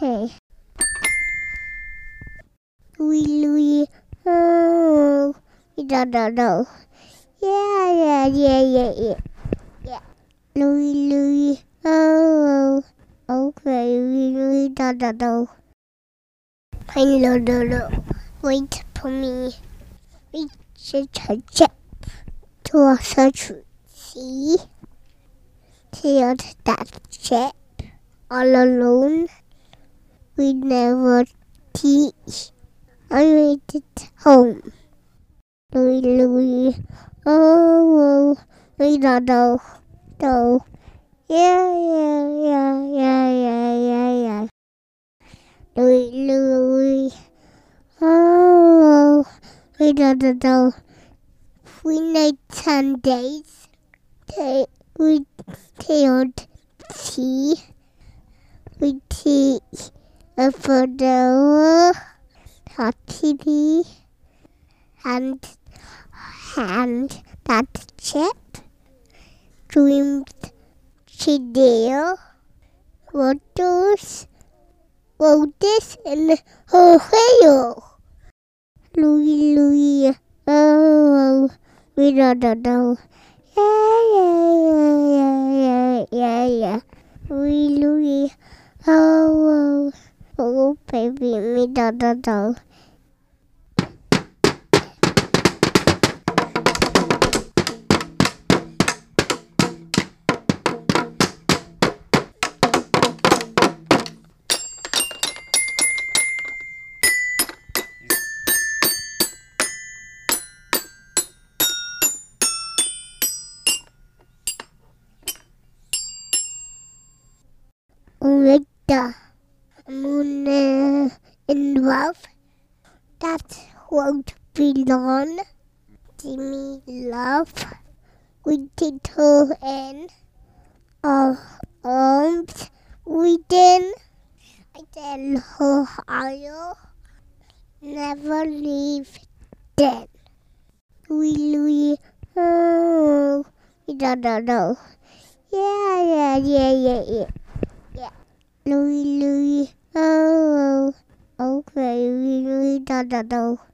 Okay. Louis, oh, no. Yeah. Yeah. Louis, oh, okay, Louis, no. No. Wait for me. We should check to a search. See? Here's that chip. All alone. We never teach. I made it home. Louis. Oh, we don't know. No. Yeah. Louis. Oh, we don't know. We need Sundays. We can't see. We teach a photo, a TV, and that chip. Dreams, video, photos, and Ohio. Louis, oh, we don't know. Yeah. Louis, oh, baby, me don't know. With the moon in love, that won't be long. Jimmy love, we did her in our arms. We did. I tell her I'll never leave then. Louis, oh, we don't know. Yeah. Louis, oh, okay, we don't know.